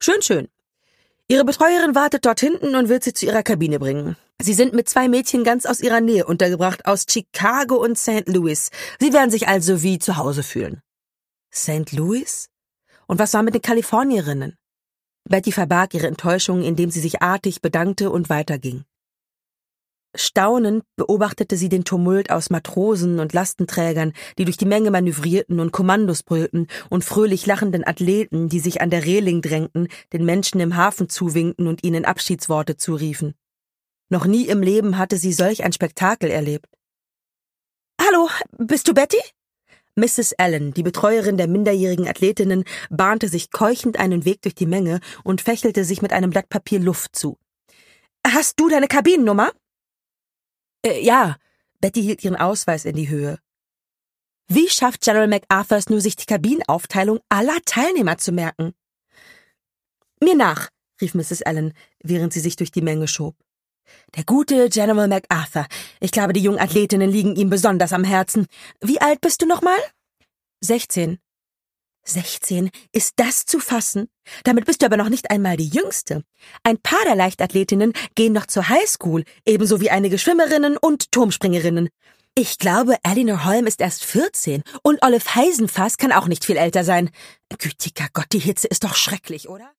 Schön, schön. Ihre Betreuerin wartet dort hinten und wird Sie zu Ihrer Kabine bringen. Sie sind mit 2 Mädchen ganz aus Ihrer Nähe untergebracht, aus Chicago und St. Louis. Sie werden sich also wie zu Hause fühlen. St. Louis? Und was war mit den Kalifornierinnen? Betty verbarg ihre Enttäuschung, indem sie sich artig bedankte und weiterging. Staunend beobachtete sie den Tumult aus Matrosen und Lastenträgern, die durch die Menge manövrierten und Kommandos brüllten, und fröhlich lachenden Athleten, die sich an der Reling drängten, den Menschen im Hafen zuwinkten und ihnen Abschiedsworte zuriefen. Noch nie im Leben hatte sie solch ein Spektakel erlebt. »Hallo, bist du Betty?« Mrs. Allen, die Betreuerin der minderjährigen Athletinnen, bahnte sich keuchend einen Weg durch die Menge und fächelte sich mit einem Blatt Papier Luft zu. »Hast du deine Kabinennummer?« Ja, Betty hielt ihren Ausweis in die Höhe. Wie schafft General MacArthur es nur, sich die Kabinenaufteilung aller Teilnehmer zu merken? »Mir nach«, rief Mrs. Allen, während sie sich durch die Menge schob. »Der gute General MacArthur. Ich glaube, die jungen Athletinnen liegen ihm besonders am Herzen. Wie alt bist du nochmal?« 16. 16? Ist das zu fassen? Damit bist du aber noch nicht einmal die Jüngste. Ein paar der Leichtathletinnen gehen noch zur Highschool, ebenso wie einige Schwimmerinnen und Turmspringerinnen. Ich glaube, Eleanor Holm ist erst 14 und Olive Heisenfass kann auch nicht viel älter sein. Gütiger Gott, die Hitze ist doch schrecklich, oder?